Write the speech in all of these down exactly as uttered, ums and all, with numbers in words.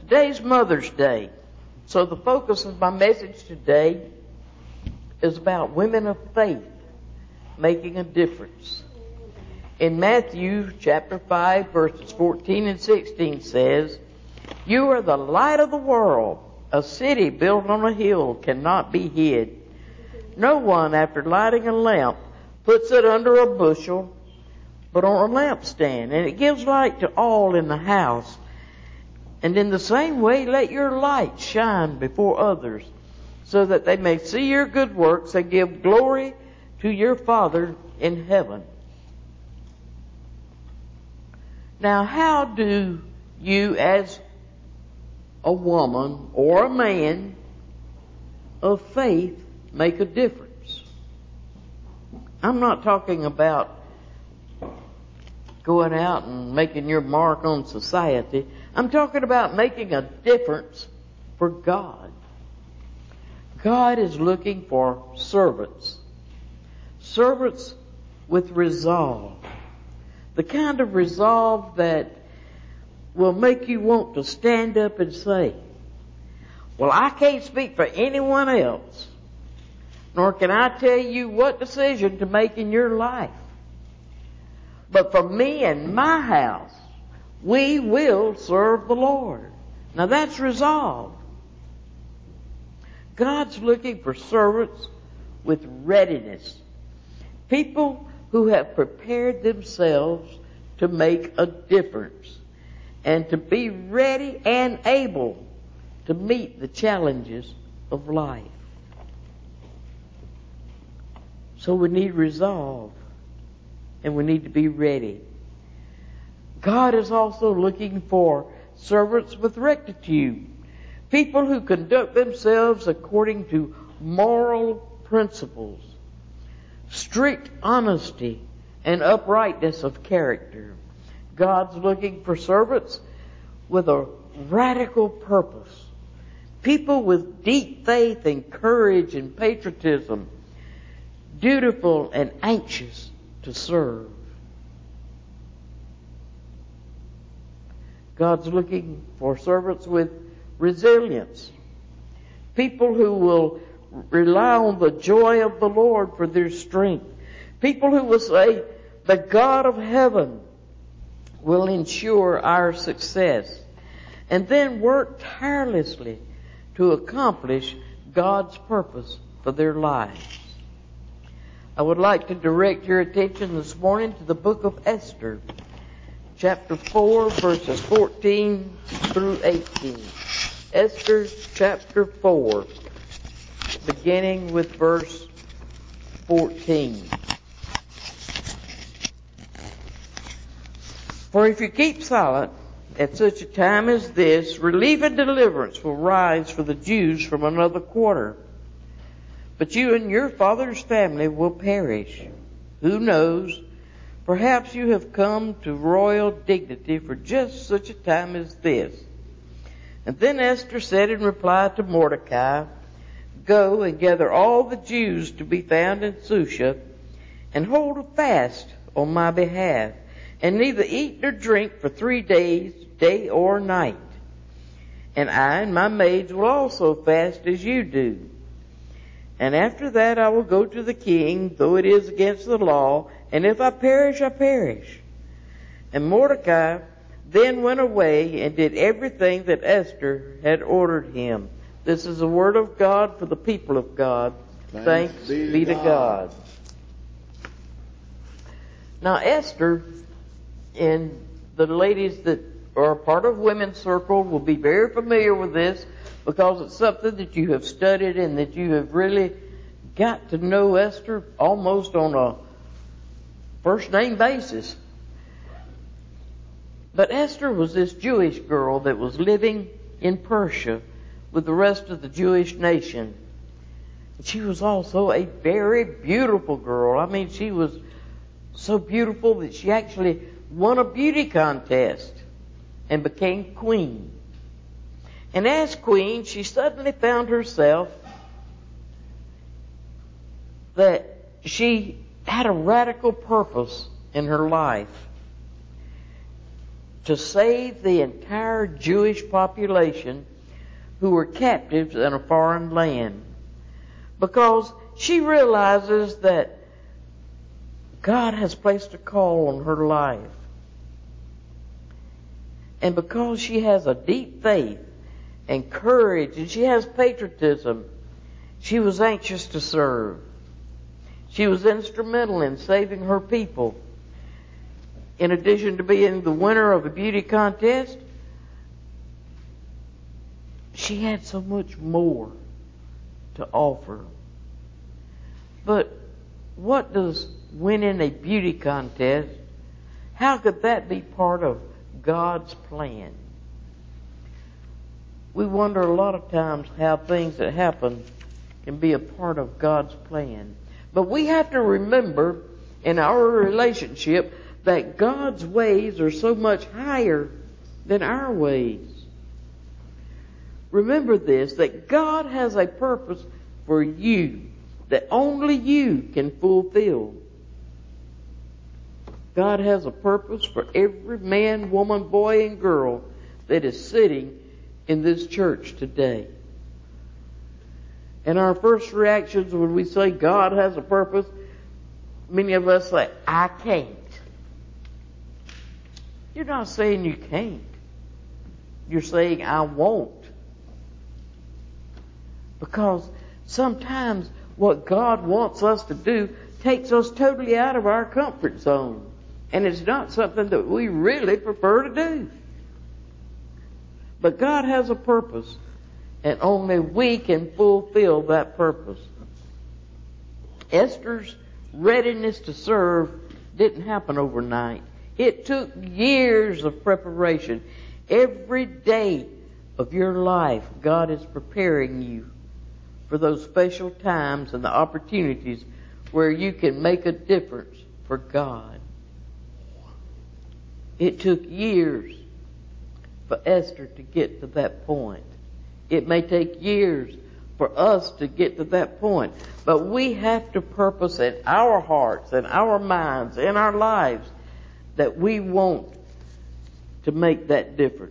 Today's Mother's Day. So the focus of my message today is about women of faith making a difference. In Matthew chapter five, verses fourteen and sixteen says, "You are the light of the world. A city built on a hill cannot be hid. No one, after lighting a lamp, puts it under a bushel, but on a lampstand, and it gives light to all in the house. And in the same way, let your light shine before others, so that they may see your good works and give glory to your Father in heaven." Now, how do you, as a woman or a man of faith, make a difference? I'm not talking about going out and making your mark on society. I'm talking about making a difference for God. God is looking for servants. Servants with resolve. The kind of resolve that will make you want to stand up and say, "Well, I can't speak for anyone else, nor can I tell you what decision to make in your life. But for me and my house, we will serve the Lord." Now that's resolve. God's looking for servants with readiness. People who have prepared themselves to make a difference and to be ready and able to meet the challenges of life. So we need resolve, and we need to be ready. God is also looking for servants with rectitude, people who conduct themselves according to moral principles, strict honesty, and uprightness of character. God's looking for servants with a radical purpose, people with deep faith and courage and patriotism, dutiful and anxious to serve. God's looking for servants with resilience, people who will rely on the joy of the Lord for their strength, people who will say, "The God of heaven will ensure our success," and then work tirelessly to accomplish God's purpose for their lives. I would like to direct your attention this morning to the book of Esther, chapter four, verses fourteen through eighteen. Esther chapter four, beginning with verse fourteen. "For if you keep silent at such a time as this, relief and deliverance will rise for the Jews from another quarter. But you and your father's family will perish. Who knows? Perhaps you have come to royal dignity for just such a time as this." And then Esther said in reply to Mordecai, "Go and gather all the Jews to be found in Susha, and hold a fast on my behalf, and neither eat nor drink for three days, day or night. And I and my maids will also fast as you do. And after that I will go to the king, though it is against the law, and if I perish, I perish." And Mordecai then went away and did everything that Esther had ordered him. This is the word of God for the people of God. Thanks, Thanks be, be to God. God. Now Esther, and the ladies that are a part of Women's Circle will be very familiar with this, because it's something that you have studied and that you have really got to know Esther almost on a first name basis. But Esther was this Jewish girl that was living in Persia with the rest of the Jewish nation. She was also a very beautiful girl. I mean, she was so beautiful that she actually won a beauty contest and became queen. And as queen, she suddenly found herself that she had a radical purpose in her life to save the entire Jewish population who were captives in a foreign land. Because she realizes that God has placed a call on her life. And because she has a deep faith and courage and she has patriotism, she was anxious to serve. She was instrumental in saving her people. In addition to being the winner of a beauty contest, she had so much more to offer. But what does winning a beauty contest, how could that be part of God's plan? We wonder a lot of times how things that happen can be a part of God's plan. But we have to remember in our relationship that God's ways are so much higher than our ways. Remember this, that God has a purpose for you that only you can fulfill. God has a purpose for every man, woman, boy, and girl that is sitting in this church today. And our first reactions when we say God has a purpose, many of us say, I can't. You're not saying you can't. You're saying I won't. Because sometimes what God wants us to do takes us totally out of our comfort zone. And it's not something that we really prefer to do. But God has a purpose, and only we can fulfill that purpose. Esther's readiness to serve didn't happen overnight. It took years of preparation. Every day of your life, God is preparing you for those special times and the opportunities where you can make a difference for God. It took years for Esther to get to that point. It may take years for us to get to that point. But we have to purpose in our hearts, in our minds, in our lives that we want to make that difference.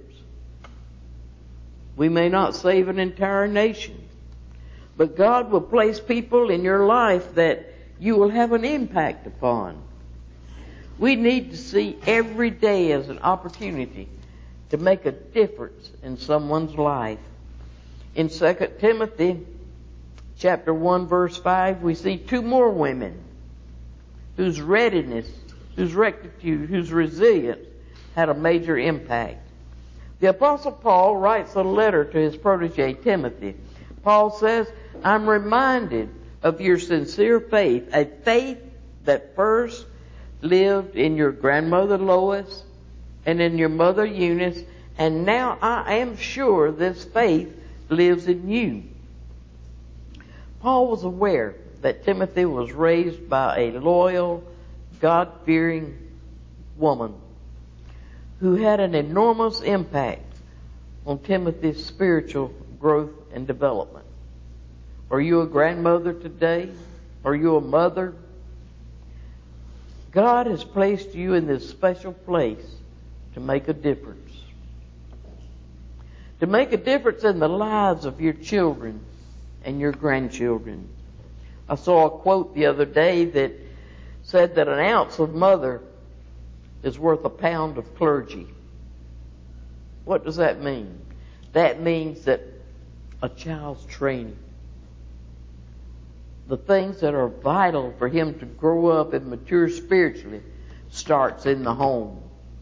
We may not save an entire nation, but God will place people in your life that you will have an impact upon. We need to see every day as an opportunity to make a difference in someone's life. In Second Timothy chapter one verse five, we see two more women whose readiness, whose rectitude, whose resilience had a major impact. The Apostle Paul writes a letter to his protege Timothy. Paul says, I'm reminded of your sincere faith, a faith that first lived in your grandmother Lois and in your mother Eunice, and now I am sure this faith lives in you. Paul was aware that Timothy was raised by a loyal, God-fearing woman who had an enormous impact on Timothy's spiritual growth and development. Are you a grandmother today? Are you a mother? God has placed you in this special place to make a difference. To make a difference in the lives of your children and your grandchildren. I saw a quote the other day that said that an ounce of mother is worth a pound of clergy. What does that mean? That means that a child's training, the things that are vital for him to grow up and mature spiritually, starts in the home.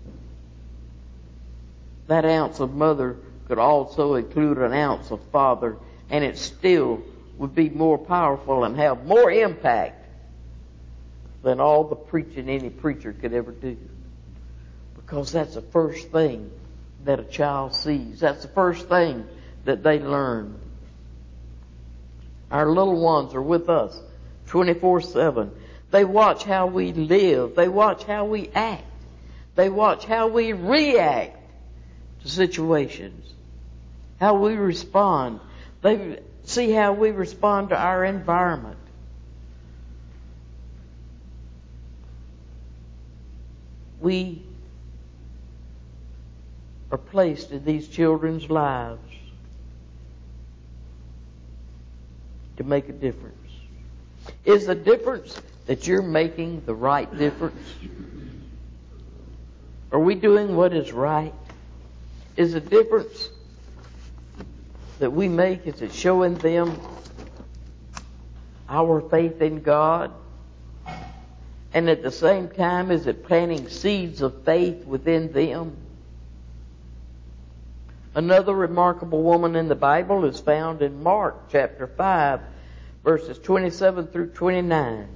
That ounce of mother could also include an ounce of father, and it still would be more powerful and have more impact than all the preaching any preacher could ever do. Because that's the first thing that a child sees. That's the first thing that they learn. Our little ones are with us twenty-four seven. They watch how we live. They watch how we act. They watch how we react to situations, how we respond. They see how we respond to our environment. We are placed in these children's lives to make a difference? Is the difference that you're making the right difference? Are we doing what is right? Is the difference that we make, is it showing them our faith in God? And at the same time, is it planting seeds of faith within them? Another remarkable woman in the Bible is found in Mark chapter five, verses twenty-seven through twenty-nine.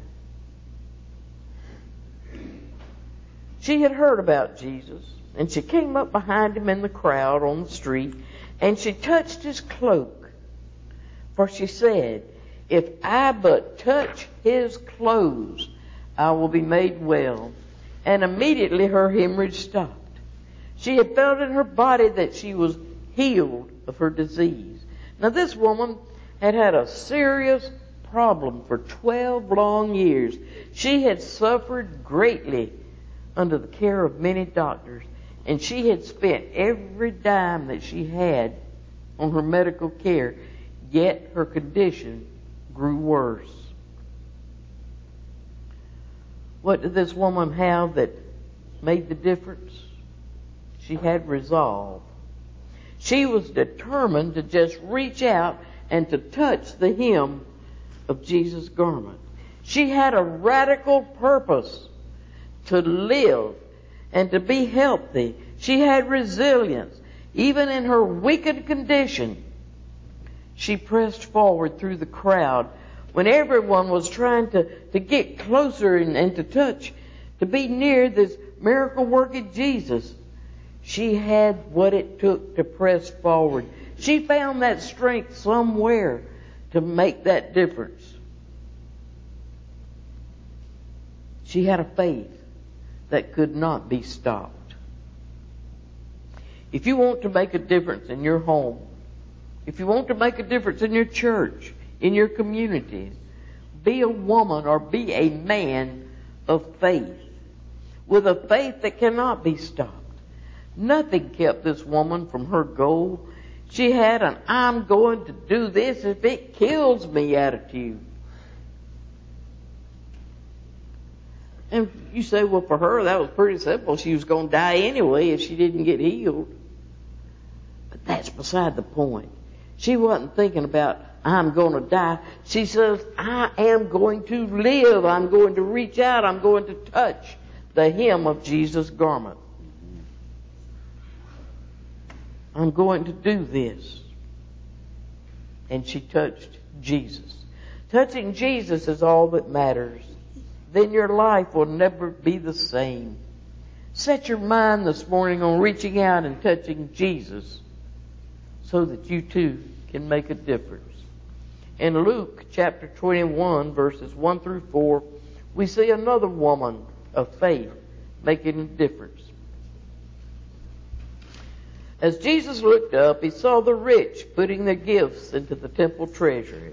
She had heard about Jesus, and she came up behind him in the crowd on the street, and she touched his cloak. For she said, "If I but touch his clothes, I will be made well." And immediately her hemorrhage stopped. She had felt in her body that she was healed of her disease. Now this woman had had a serious problem for twelve long years. She had suffered greatly under the care of many doctors, and she had spent every dime that she had on her medical care, yet her condition grew worse. What did this woman have that made the difference? She had resolve. She was determined to just reach out and to touch the hem of Jesus' garment. She had a radical purpose to live and to be healthy. She had resilience. Even in her weakened condition, she pressed forward through the crowd when everyone was trying to, to get closer and, and to touch, to be near this miracle-working Jesus. She had what it took to press forward. She found that strength somewhere to make that difference. She had a faith that could not be stopped. If you want to make a difference in your home, if you want to make a difference in your church, in your community, be a woman or be a man of faith, with a faith that cannot be stopped. Nothing kept this woman from her goal. She had an "I'm going to do this if it kills me" attitude. And you say, well, for her, that was pretty simple. She was going to die anyway if she didn't get healed. But that's beside the point. She wasn't thinking about, "I'm going to die." She says, "I am going to live. I'm going to reach out. I'm going to touch the hem of Jesus' garment. I'm going to do this." And she touched Jesus. Touching Jesus is all that matters. Then your life will never be the same. Set your mind this morning on reaching out and touching Jesus so that you too can make a difference. In Luke chapter twenty-one, verses one through four, we see another woman of faith making a difference. As Jesus looked up, he saw the rich putting their gifts into the temple treasury.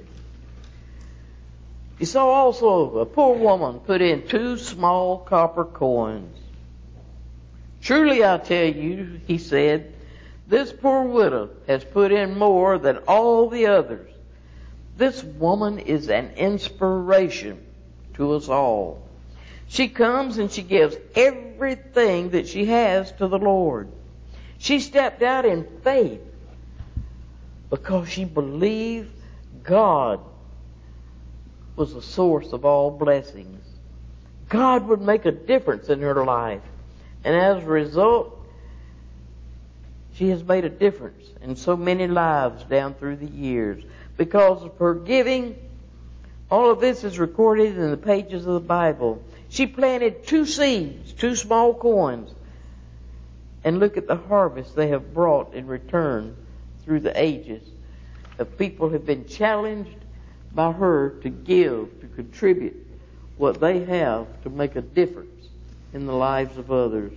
He saw also a poor woman put in two small copper coins. "Truly I tell you," he said, "this poor widow has put in more than all the others. This woman is an inspiration to us all. She comes and she gives everything that she has to the Lord. She stepped out in faith because she believed God was the source of all blessings. God would make a difference in her life. And as a result, she has made a difference in so many lives down through the years. Because of her giving, all of this is recorded in the pages of the Bible. She planted two seeds, two small coins, and look at the harvest they have brought in return through the ages. The people have been challenged by her to give, to contribute what they have to make a difference in the lives of others.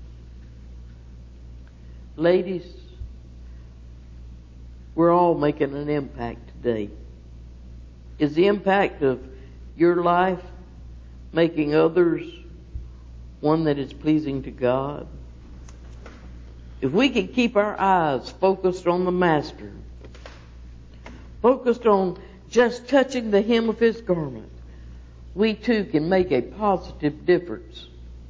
Ladies, we're all making an impact today. Is the impact of your life making others one that is pleasing to God? If we can keep our eyes focused on the Master, focused on just touching the hem of His garment, we too can make a positive difference.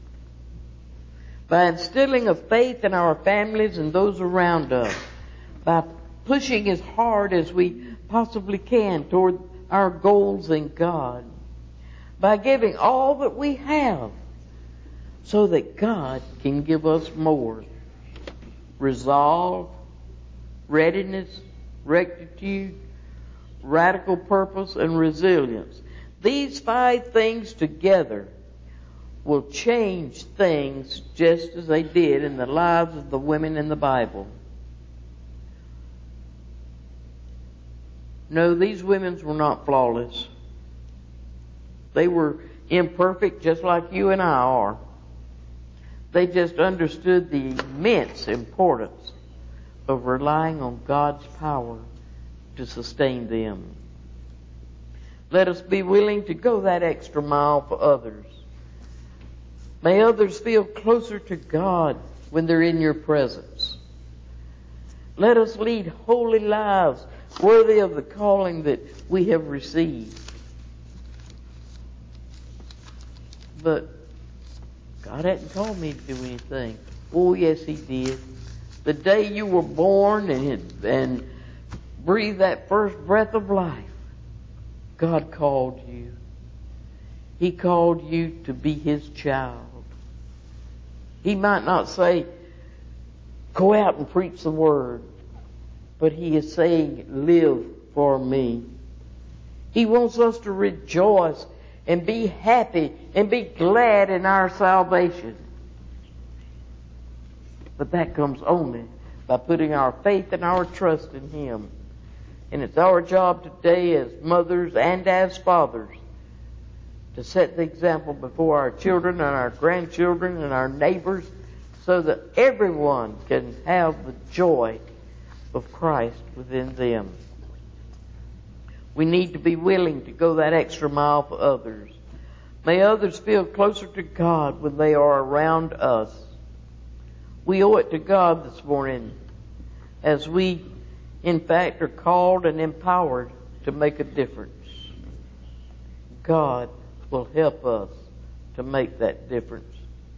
By instilling a faith in our families and those around us, by pushing as hard as we possibly can toward our goals in God, by giving all that we have so that God can give us more. Resolve, readiness, rectitude, radical purpose, and resilience. These five things together will change things just as they did in the lives of the women in the Bible. No, these women were not flawless. They were imperfect just like you and I are. They just understood the immense importance of relying on God's power to sustain them. Let us be willing to go that extra mile for others. May others feel closer to God when they're in your presence. Let us lead holy lives worthy of the calling that we have received. But God hadn't called me to do anything. Oh, yes, He did. The day you were born and, and breathed that first breath of life, God called you. He called you to be His child. He might not say, go out and preach the Word, but He is saying, live for me. He wants us to rejoice and be happy and be glad in our salvation. But that comes only by putting our faith and our trust in Him. And it's our job today as mothers and as fathers to set the example before our children and our grandchildren and our neighbors so that everyone can have the joy of Christ within them. We need to be willing to go that extra mile for others. May others feel closer to God when they are around us. We owe it to God this morning as we, in fact, are called and empowered to make a difference. God will help us to make that difference.